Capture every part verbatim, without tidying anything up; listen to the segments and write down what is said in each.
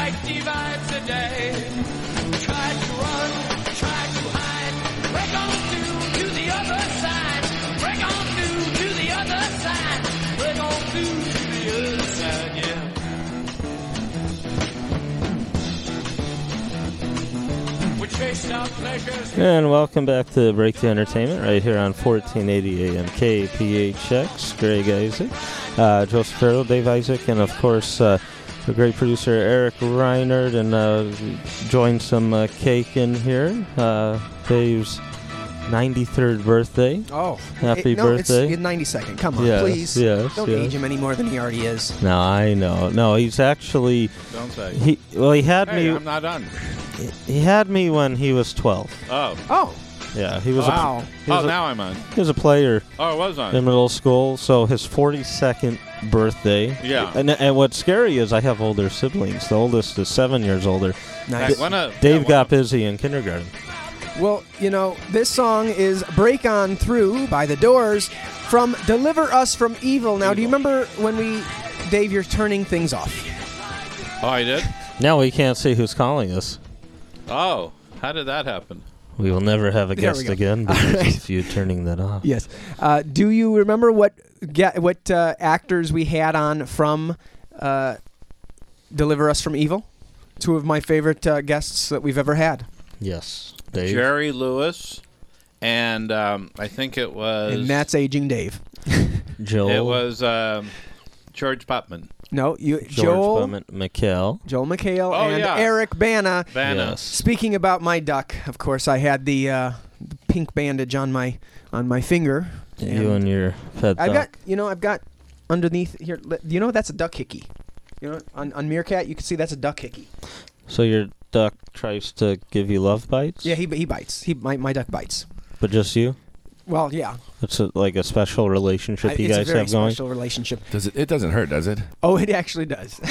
ninety vibes a day. Try to run, try to hide. Break on through to the other side. Break on through to the other side. Break on through to the other side, yeah. We chased our pleasures. And welcome back to Breakthrough Entertainment right here on fourteen eighty A M K P H X. Greg Isaac, uh, Joseph Farrell, Dave Isaac, and of course uh, the great producer Eric Reinert, and uh, joined some uh, cake in here. Uh, Dave's ninety-third birthday. Oh, happy it, no, birthday! It's ninety-second. Come on, yes, please. Yes, Don't yes. age him any more than he already is. No, I know. No, he's actually. Don't say. He well, he had hey, me. I'm not done. He had me when he was twelve. Oh. Oh. Yeah, he was. Wow. A, he was oh, a, now I'm on. He was a player. Oh, I was on. In middle school, so his forty-second birthday. Yeah. And and what's scary is I have older siblings. The oldest is seven years older. Nice. Hey, wanna, Dave yeah, got busy in kindergarten. Well, you know, this song is Break On Through by The Doors from Deliver Us From Evil. Now, Evil. do you remember when we, Dave, you're turning things off? Oh, I did? Now we can't see who's calling us. Oh, how did that happen? We will never have a There we guest go. again because All right. of you turning that off. Yes. Uh, do you remember what ga- what uh, actors we had on from uh, Deliver Us From Evil? Two of my favorite uh, guests that we've ever had. Yes. Dave. Jerry Lewis, and um, I think it was... And that's aging Dave. Joel. It was um, George Putman. No, you, George Joel, Bowman, McHale. Joel McHale, Oh, and yeah. Eric Bana. Vanna. Yes. Speaking about my duck, of course, I had the, uh, the pink bandage on my on my finger. You and your pet I've duck. got, you know, I've got underneath here. li- You know, that's a duck hickey. You know, on on Meerkat, you can see that's a duck hickey. So your duck tries to give you love bites? Yeah, he he bites. He my my duck bites. But just you? Well, yeah. It's a, like a special relationship I- you it's guys a very have going? special relationship. Does it? It doesn't hurt, does it? Oh, it actually does.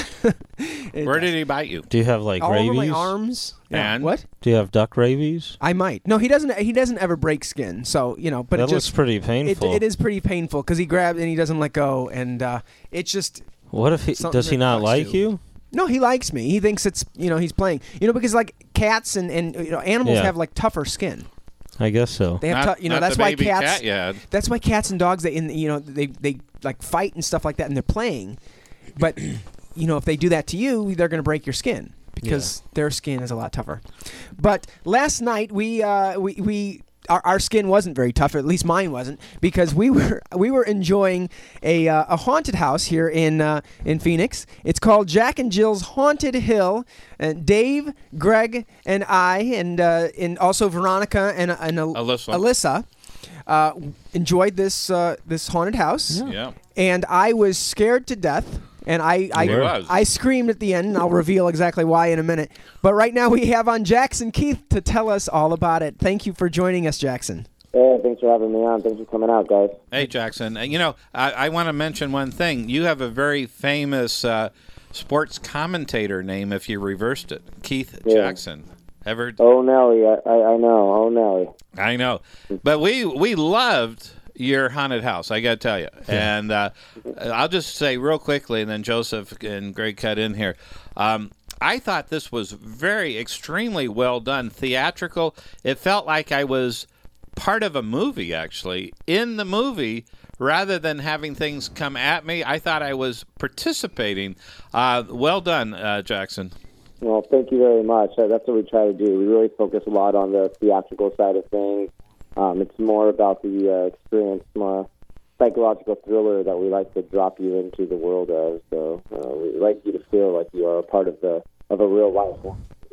It Where does. did he bite you? Do you have like All rabies? over my arms. Yeah. And? What? Do you have duck rabies? I might. No, he doesn't. He doesn't ever break skin. So you know, but that it looks just pretty it, painful. it is pretty painful because he grabs and he doesn't let go, and uh, it's just. What if he something does he that not ducks like do. you? No, he likes me. He thinks it's you know he's playing. You know because like cats and, and you know animals Yeah. have like tougher skin. I guess so. They have Not, tou- you know not that's the why baby cats. cat you had. That's why cats and dogs they in you know they they like fight and stuff like that and they're playing, but you know if they do that to you they're gonna break your skin because their skin is a lot tougher. But last night we uh, we we. Our, our skin wasn't very tough, or at least mine wasn't, because we were we were enjoying a uh, a haunted house here in uh, in Phoenix. It's called Jack and Jill's Haunted Hill. And Dave, Greg, and I, and uh, and also Veronica and and Al- Alyssa. Alyssa uh, enjoyed this uh, this haunted house. Yeah. And I was scared to death. And I I, He was. I screamed at the end, and I'll reveal exactly why in a minute. But right now we have on Jackson Keith to tell us all about it. Thank you for joining us, Jackson. Hey, thanks for having me on. Thanks for coming out, guys. Hey, Jackson. uh, You know, I, I want to mention one thing. You have a very famous uh, sports commentator name if you reversed it. Keith Yeah. Jackson. Ever? Oh, Nelly, I, I, I know. Oh, Nelly. I know. But we we loved your haunted house, I got to tell you. And uh, I'll just say real quickly, and then Joseph and Greg cut in here. Um, I thought this was very, extremely well done, theatrical. It felt like I was part of a movie, actually, in the movie, rather than having things come at me. I thought I was participating. Uh, well done, uh, Jackson. Well, thank you very much. Uh, That's what we try to do. We really focus a lot on the theatrical side of things. Um, it's more about the uh, experience, more psychological thriller that we like to drop you into the world of. So uh, we like you to feel like you are a part of the of a real life.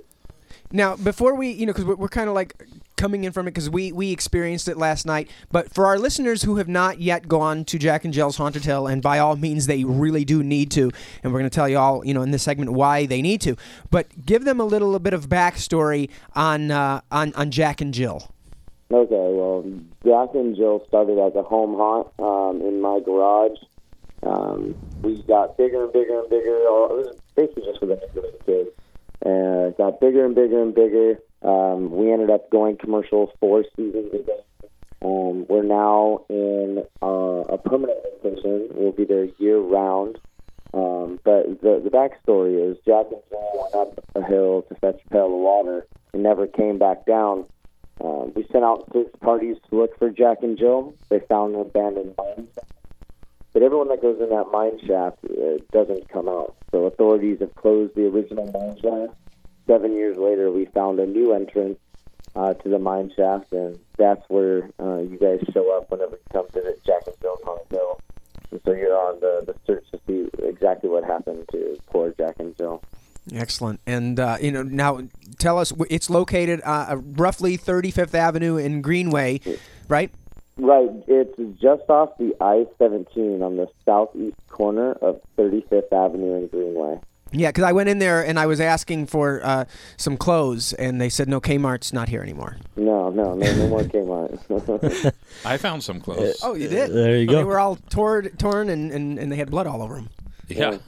Now, before we, you know, because we're, we're kind of like coming in from it because we, we experienced it last night. But for our listeners who have not yet gone to Jack and Jill's Haunted Hill, and by all means they really do need to, and we're going to tell you all, you know, in this segment why they need to. But give them a little bit of backstory on uh, on on Jack and Jill. Okay, well, Jack and Jill started as a home haunt um, in my garage. Um, we got bigger and bigger and bigger. It was basically just for the neighborhood kids. And it got bigger and bigger and bigger. Um, we ended up going commercial four seasons ago. Um, we're now in uh, a permanent location. We'll be there year-round. Um, but the the backstory is Jack and Jill went up a hill to fetch a pail of water and never came back down. Uh, we sent out six parties to look for Jack and Jill. They found an abandoned mine shaft. But everyone that goes in that mine shaft uh, doesn't come out. So authorities have closed the original mine shaft. Seven years later, we found a new entrance uh, to the mine shaft, and that's where uh, you guys show up whenever you come visit Jack and Jill's Haunted Hill. And so you're on the, the search to see exactly what happened to poor Jack and Jill. Excellent. And, uh, you know, now tell us, it's located uh, roughly thirty-fifth Avenue in Greenway, right? Right. It's just off the I seventeen on the southeast corner of thirty-fifth Avenue in Greenway. Yeah, because I went in there and I was asking for uh, some clothes, and they said, no, Kmart's not here anymore. No, no, no, no more Kmart. I found some clothes. Oh, you did? There you Oh, go. They were all torn, torn and, and, and they had blood all over them. Yeah.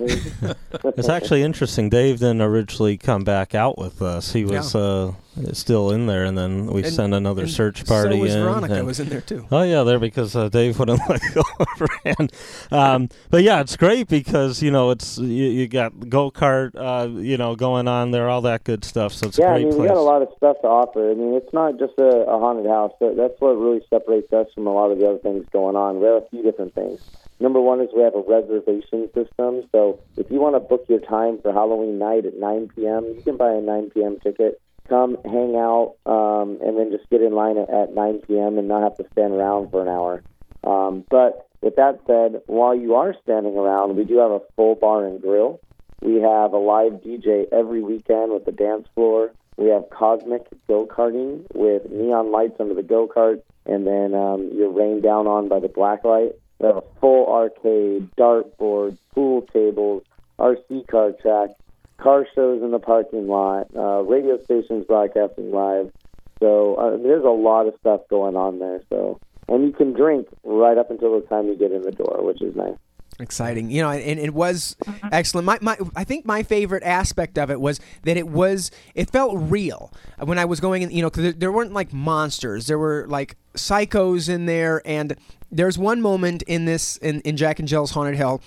It's actually interesting. Dave didn't originally come back out with us. He was Yeah. uh, still in there, and then we And- sent another and search party so was in. Veronica and- was in there, too. Oh yeah, there because uh, Dave wouldn't let go over. And, um, but yeah, it's great because you know it's you, you got go kart, uh, you know, going on there, all that good stuff. So it's Yeah, a I great mean, place. we got a lot of stuff to offer. I mean, it's not just a, a haunted house. That- That's what really separates us from a lot of the other things going on. We have a few different things. Number one is we have a reservation system. So if you want to book your time for Halloween night at nine p.m., you can buy a nine p.m. ticket, come hang out, um, and then just get in line at, at nine p.m. and not have to stand around for an hour. Um, but with that said, while you are standing around, we do have a full bar and grill. We have a live D J every weekend with the dance floor. We have cosmic go-karting with neon lights under the go-kart, and then um, you're rained down on by the black light. We have a full arcade, dartboard, pool tables, R C car track, car shows in the parking lot, uh, radio stations broadcasting live. So uh, there's a lot of stuff going on there. So, and you can drink right up until the time you get in the door, which is nice. Exciting, you know, and it was excellent. My, my, I think my favorite aspect of it was that it was, it felt real when I was going in. You know, because there, there weren't like monsters; there were like psychos in there. And there's one moment in this in, in Jack and Jill's Haunted Hill,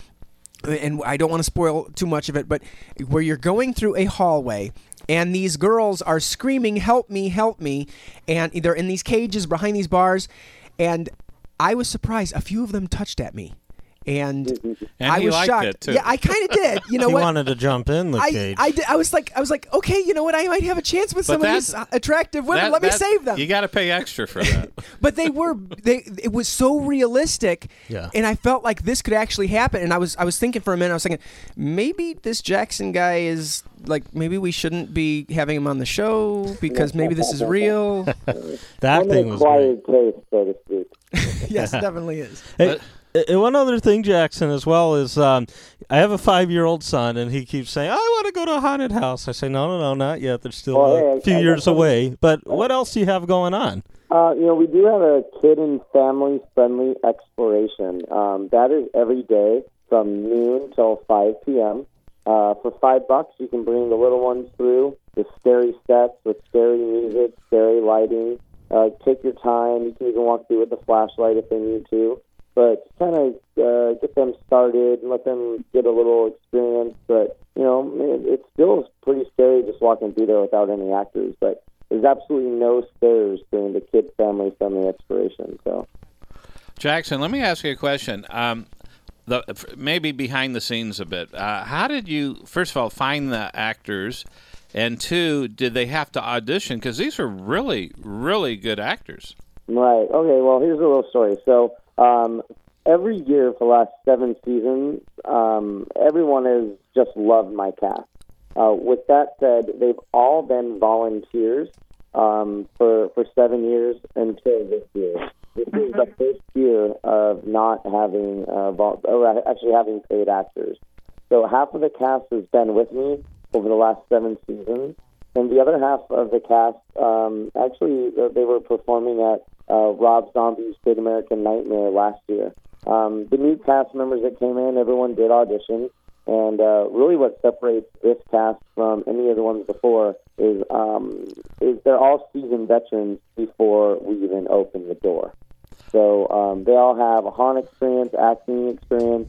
and I don't want to spoil too much of it, but where you're going through a hallway. And these girls are screaming, "Help me, help me." And they're in these cages behind these bars. And I was surprised. A few of them touched at me. And, And I he was liked shocked. it, too. Yeah, I kind of did. You know he what? wanted to jump in the I, cage. I, did, I was like, I was like, okay, you know what? I might have a chance with But some of that- these uh, attractive women. That- Let me that- save them. You got to pay extra for that. But they were, they. It was so realistic, Yeah. and I felt like this could actually happen. And I was, I was thinking for a minute. I was thinking, maybe this Jackson guy is like, maybe we shouldn't be having him on the show because maybe this is real. the I'm acting an was great. acquired taste, so to speak. Yes, it definitely is. Hey, uh, one other thing, Jackson, as well is um, I have a five-year-old son, and he keeps saying, "I want to go to a haunted house." I say, "No, no, no, not yet. They're still Well, a hey, I- few I got years something- away." But what else do you have going on? Uh, you know, we do have a kid and family-friendly exploration. Um, that is every day from noon till five p.m. Uh, for five bucks, you can bring the little ones through the scary sets with scary music, scary lighting. Uh, take your time. You can even walk through with a flashlight if they need to. But kind of uh, get them started and let them get a little experience. But, you know, it, it's still pretty scary just walking through there without any actors. But there's absolutely no scares during the kid family friendly exploration. So, Jackson, let me ask you a question. Um, the maybe behind the scenes a bit. Uh, how did you, first of all, find the actors? And two, did they have to audition? Because these are really, really good actors. right. Okay, well, here's a little story. So, um, every year for the last seven seasons, um, everyone has just loved my cast. Uh, with that said, they've all been volunteers um, for for seven years until this year. This is the first year of not having uh, vol- or actually having paid actors. So half of the cast has been with me over the last seven seasons, and the other half of the cast um, actually uh, they were performing at uh, Rob Zombie's Great American Nightmare last year. Um, the new cast members that came in, everyone did audition. And uh, really what separates this cast from any of the ones before is um, is they're all seasoned veterans before we even open the door. So um, they all have a haunt experience, acting experience,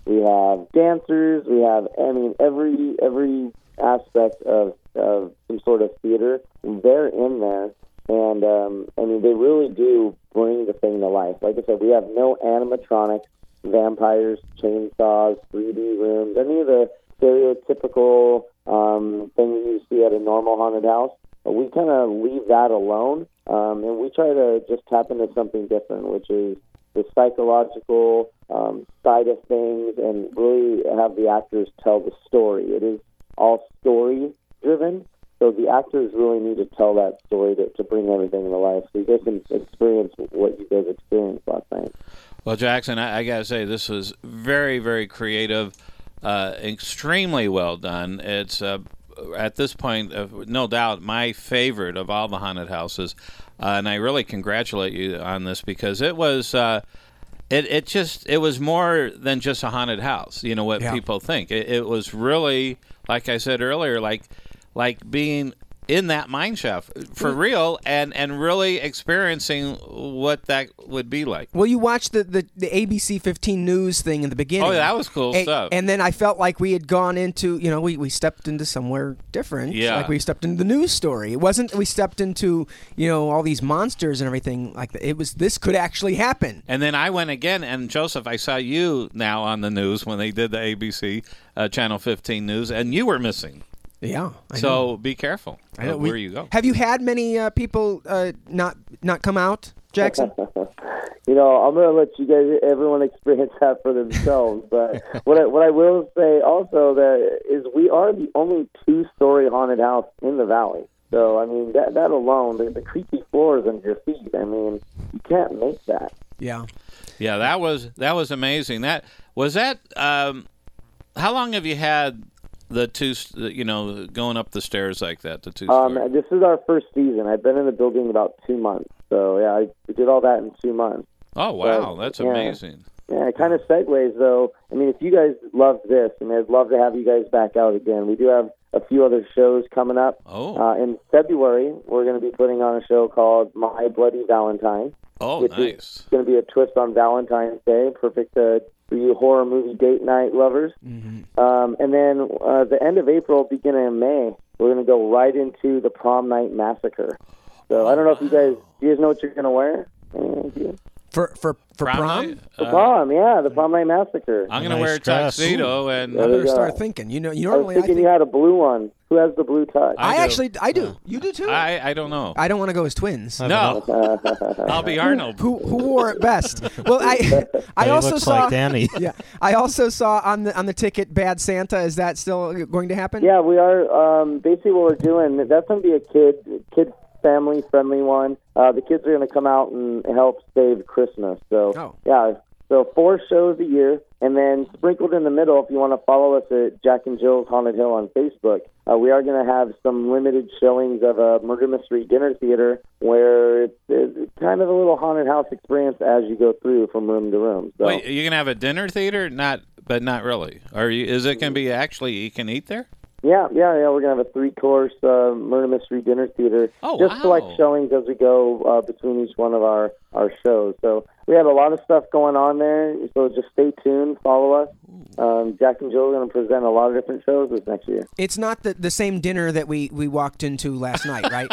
We have dancers. We have, I mean, every every aspect of, of some sort of theater. They're in there. And, um, I mean, they really do bring the thing to life. Like I said, we have no animatronics, vampires, chainsaws, three D rooms, any of the stereotypical um, things you see at a normal haunted house. We kind of leave that alone, um, and we try to just tap into something different, which is the psychological um, side of things, and really have the actors tell the story. It is all story-driven, so the actors really need to tell that story to, to bring everything to life, so you guys can experience what you guys experienced last night. Well, Jackson, I, I got to say, this was very, very creative, uh, extremely well done. It's uh, at this point, uh, no doubt, my favorite of all the haunted houses, uh, and I really congratulate you on this because it was, uh, it it just it was more than just a haunted house. You know what Yeah. people think. It, it was really, like I said earlier, like like being in that mine shaft for real, and, and really experiencing what that would be like. Well, you watched the, the, the A B C fifteen News thing in the beginning. Oh, that was cool A- stuff. And then I felt like we had gone into, you know, we, we stepped into somewhere different. Yeah. Like we stepped into the news story. It wasn't we stepped into, you know, all these monsters and everything like that. It was, this could actually happen. And then I went again, and Joseph, I saw you now on the news when they did the A B C uh, Channel fifteen News, and you were missing. Yeah. I So know. be careful I know. of We- where you go. Have you had many uh, people uh, not not come out, Jackson? You know, I'm going to let you guys, everyone experience that for themselves. But what I, what I will say also that is we are the only two-story haunted house in the valley. So, I mean, that that alone, the, the creaky floors under your feet, I mean, you can't make that. Yeah. Yeah, that was that was amazing. That was that. Um, how long have you had the two? You know, going up the stairs like that. The two. Um, story? this is our first season. I've been in the building about two months. So, yeah, I we did all that in two months. Oh wow, but, that's yeah. amazing. Yeah, it kind of segues, though. I mean, if you guys love this, I mean, I'd love to have you guys back out again. We do have a few other shows coming up. Oh. Uh, in February, we're going to be putting on a show called My Bloody Valentine. Oh, which nice. is going to be a twist on Valentine's Day, perfect uh, for you horror movie date night lovers. Mm-hmm. Um, and then uh, the end of April, beginning of May, we're going to go right into the Prom Night Massacre. So I don't know if you guys, do you guys know what you're going to wear? Any idea? For for for prom? night? The Uh, prom, yeah, the Prom Night Massacre. I'm going to Nice wear a dress. tuxedo and. There I you better go. start thinking. You know, you I was normally I, thinking think, you had a blue one. Who has the blue tux? I, I do. actually I do. You do too. I, I, I don't know. don't want to go as twins. No, I'll be Arnold. Who who wore it best? Well, I I He also looks saw like Danny. yeah I also saw on the on the ticket Bad Santa. Is that still going to happen? Yeah, we are. Um, basically, what we're doing, that's going to be a kid, kid family friendly one. Uh, the kids are going to come out and help save Christmas. So, Oh. yeah, so four shows a year, and then sprinkled in the middle, if you want to follow us at Jack and Jill's Haunted Hill on Facebook, uh, we are going to have some limited showings of a murder mystery dinner theater where it's, it's kind of a little haunted house experience as you go through from room to room. So. Wait, you're going to have a dinner theater? Not, but not really. Are you? Is it going to be actually you can eat there? Yeah, yeah, yeah. We're gonna have a three-course uh, murder mystery dinner theater. Oh, just wow. select showings as we go uh, between each one of our, our shows. So we have a lot of stuff going on there. So just stay tuned, follow us. Um, Jack and Jill are going to present a lot of different shows this next year. It's not the, the same dinner that we, we walked into last night, right?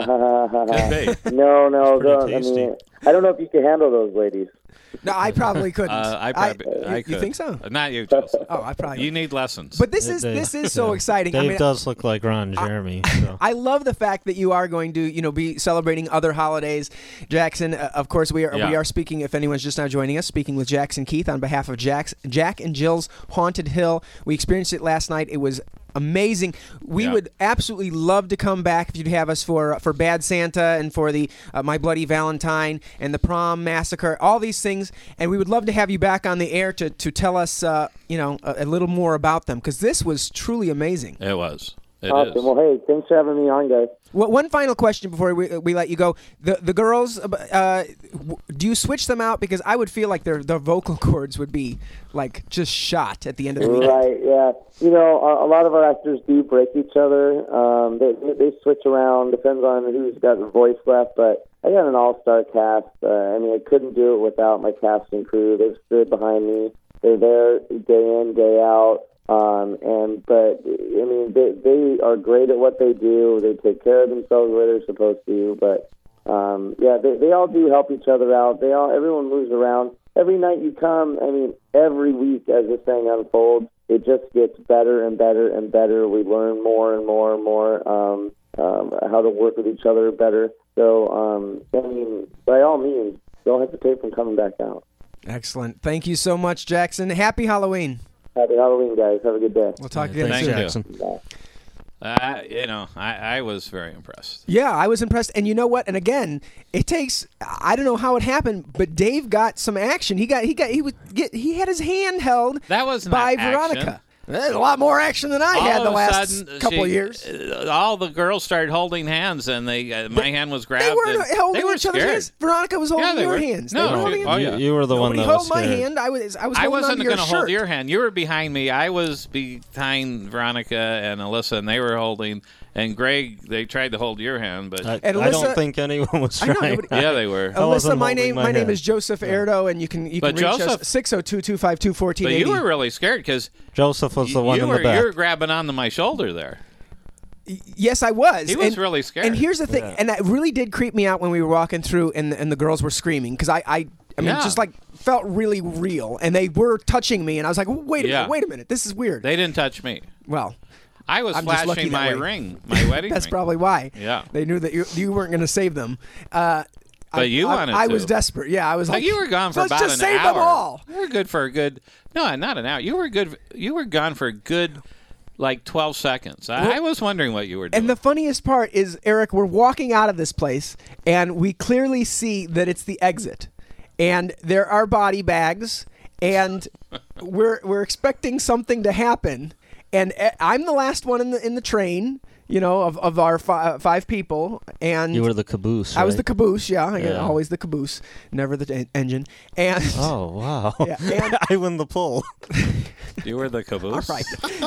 Could be. no, no, pretty don't. I tasty. mean, I don't know if you can handle those ladies. No, I probably couldn't. Uh, I probably. you, I you could. think so? Not you, Joseph. Oh, I probably. You need lessons. But this is Dave- this is so yeah. exciting. Dave I mean, does look like Ron Jeremy. so. I love the fact that you are going to, you know, be celebrating other holidays. Jackson, uh, of course, we are Yeah. we are speaking. If anyone's just now joining us, speaking with Jackson Keith on behalf of Jack's, Jack and Jill's Haunted Hill. We experienced it last night. It was amazing. We Yeah. would absolutely love to come back if you'd have us for for Bad Santa and for the uh, My Bloody Valentine and the Prom Massacre, all these things. And we would love to have you back on the air to to tell us, uh, you know, a, a little more about them because this was truly amazing. It was. It is. Awesome. Well, hey, thanks for having me on, guys. Well, one final question before we, we let you go. The the girls, uh, w- do you switch them out? Because I would feel like their their vocal cords would be like just shot at the end of the weekend. Right, yeah. You know, a, a lot of our actors do break each other. Um, they, they switch around, depends on who's got the voice left, but I got an all-star cast. Uh, I mean, I couldn't do it without my cast and crew. They've stood behind me they're there day in, day out. Um, and but I mean, they they are great at what they do. They take care of themselves the way they're supposed to. But um, yeah, they they all do help each other out. They all everyone moves around. Every night you come, I mean, every week as this thing unfolds, it just gets better and better and better. We learn more and more and more um, um, how to work with each other better. So, um, I mean, by all means, don't hesitate from coming back out. Excellent. Thank you so much, Jackson. Happy Halloween. Happy Halloween, guys. Have a good day. We'll talk Yeah, again thanks, soon. Jackson. Bye. Uh, you know, I, I was very impressed. Yeah, I was impressed. And you know what? And again, it takes I don't know how it happened, but Dave got some action. He got he got he was get he had his hand held That was not by action. Veronica. There's a lot more action than I All had the of a last sudden, couple she- of years. uh, All the girls started holding hands, and they uh, my hand was grabbed. They weren't and holding they were each other's scared. hands. Veronica was holding Yeah, they your were. hands. No, they were holding oh, You, yeah. you were the one Nobody that was held my scared. hand. I was I was I holding wasn't onto your going to hold shirt. your hand. You were behind me. I was behind Veronica and Alyssa, and they were holding. And Greg, they tried to hold your hand, but I, And I Alyssa- don't think anyone was I know, trying. nobody- yeah, they were. I Alyssa, wasn't my holding name my my name hand. is Joseph Erdo, and you can you can But reach Joseph- us six oh two, two five two, one four eight But zero. you were really scared because Joseph was the one you in were the back. you were grabbing onto my shoulder there. Yes, I was. He was and, really scared. And here's the thing, Yeah. and that really did creep me out when we were walking through, and the, and the girls were screaming because I, I, I mean, Yeah. just like felt really real, and they were touching me, and I was like, wait a Yeah. minute, wait a minute, this is weird. They didn't touch me. well, I was I'm just lucky flashing that my way. ring, my wedding that's ring. probably why. Yeah. They knew that you you weren't going to save them. Uh, But I, you I, wanted I to. was desperate. Yeah, I was But like, you were gone for let's about just an save hour. them all. You were good for a good no, not an hour. You were good. You were gone for a good like twelve seconds. I, Well- I was wondering what you were doing. And the funniest part is, Eric, we're walking out of this place, and we clearly see that it's the exit, and there are body bags, and we're we're expecting something to happen, and eh, I'm the last one in the in the train, you know, of of our fi- five people, and You were the caboose. I was right? the caboose, yeah, Yeah. always the caboose, never the en- engine, and Oh wow! Yeah, and- I win the pull. you were the caboose. all right,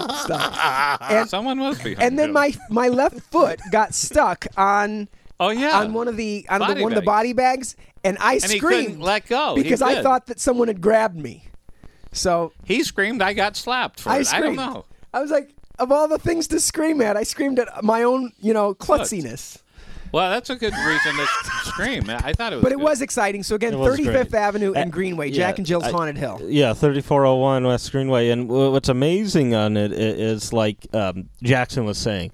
stop. and Someone was behind and then you. my my left foot got stuck on. oh yeah on one of the on the, Body one of the bags. body bags, and I And he screamed couldn't let go. He because I did. thought that someone had grabbed me. So He screamed. I got slapped for I it. I screamed. don't know. I was like, of all the things to scream at, I screamed at my own, you know, klutziness. Well, that's a good reason to scream. I thought it was. But it good. was exciting. So again, It was thirty-fifth great. Avenue and Uh, Greenway, yeah, Jack and Jill's I- Haunted Hill. Yeah, thirty-four oh one West Greenway. And w- what's amazing on it i- is, like um, Jackson was saying,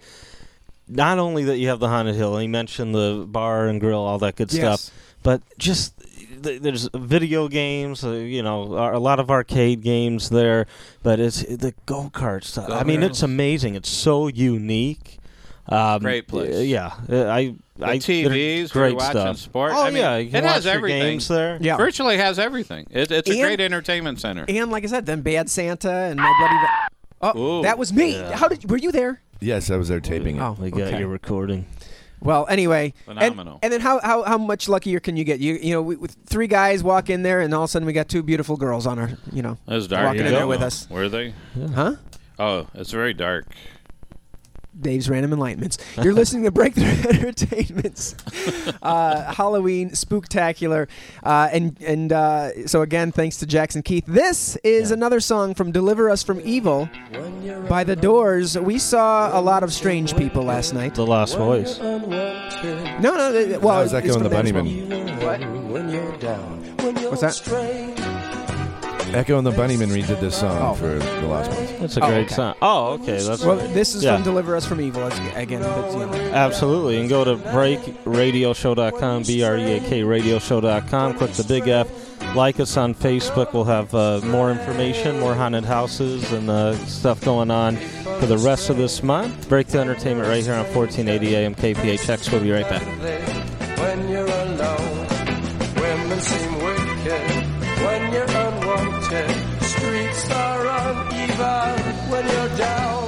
not only that you have the Haunted Hill, and he mentioned the bar and grill, all that good Yes. stuff, but just th- there's video games, uh, you know, a a lot of arcade games there, but it's the go-kart stuff. I mean, Go-karts. it's amazing. It's so unique. Um, Great place. uh, Yeah, uh, I. The I T Vs, they're great we're watching stuff. sport. Oh I mean, yeah, you can it watch has your everything. games there. Yeah. Virtually has everything. It, it's a And- great entertainment center. And like I said, then Bad Santa and My Bloody. Va- oh, Ooh. that was me. Yeah. How did? Were you there? Yes, I was there taping it. Oh, We got okay. your recording. Well, anyway, and, Phenomenal. and then how, how how much luckier can you get? You you know, we, with three guys walk in there, and all of a sudden we got two beautiful girls on our, you know, It was dark. walking in I there don't with know. us. Were they? huh? Oh, it's very dark. Dave's Random Enlightenments. You're listening to Breakthrough Entertainment's uh, Halloween Spooktacular. Uh, and and uh, so, again, thanks to Jackson Keith. This is Yeah. another song from Deliver Us from Evil by The Doors. We saw a lot of strange people last night. The Lost Boys. No, no. th- Well, I was it's echoing from the them as Bunnymen. well. What's that? Echo and the Bunnymen redid this song Oh. for the last one. That's a Oh, great okay. song. Oh, okay. That's Well, this is Yeah. from Deliver Us from Evil. It's, again, but, you know. Absolutely. And go to break radio show dot com, B R E A K radio show dot com. Click the big F. Like us on Facebook. We'll have uh, more information, more haunted houses, and uh, stuff going on for the rest of this month. Breakthrough Entertainment right here on fourteen eighty A M K P H X. We'll be right back. When you're alone, women seem wicked. When you're unwanted, streets are uneven. When you're down